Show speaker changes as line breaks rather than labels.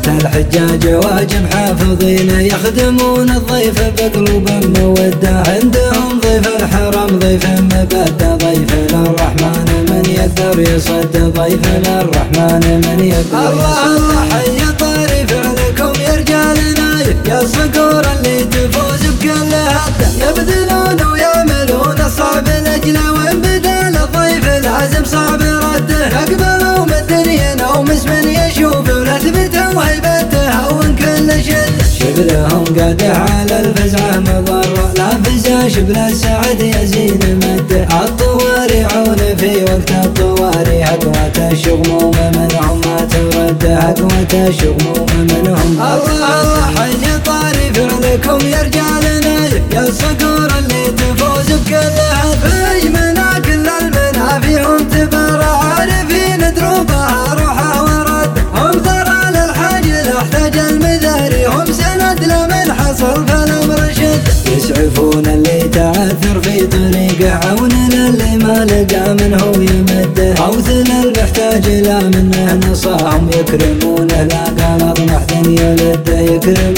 الحجاج واجب حافظين يخدمون الضيف بقلوب مودة. عندهم ضيف الحرم ضيف مبدة، ضيف للرحمن من يقدر يصد، ضيف للرحمن من يقدر يصد. الله حي طاري فعلكم يا رجالنا، يا الصقور اللي تفوز بكل هدة، يبذلون ويعملون الصعب لأجله، وإن بدا للضيف لازم صعب رده. اقبلوا من الدنيا ومس من يشوف ونثبته وهيبته هون كل شد. شبلهم قادح على الفزعة مضرة، لا فزع شبل السعد يزين مده. الطواري عون في وقت الطواري، هقوة الشغموم منهم ما ترد، هقوة الشغموم منهم ما ترد. الله حي طاري فعلكم يا رجالنا، يا الصقور اللي تفوز بكل هدف. منا كل المنى فيهم تبرع، عارفين دروبها روحه ورد. هم ثرى للحاج لاحتاج المذاري، هم سند لمن حصل فالامر شد. يسعفون اللي تعثر في طريقه، عون للي ما لقى منه يمده. اوثل المحتاج لا منه نصاهم، يكرمونه لا قال اطمح يلده. يكرم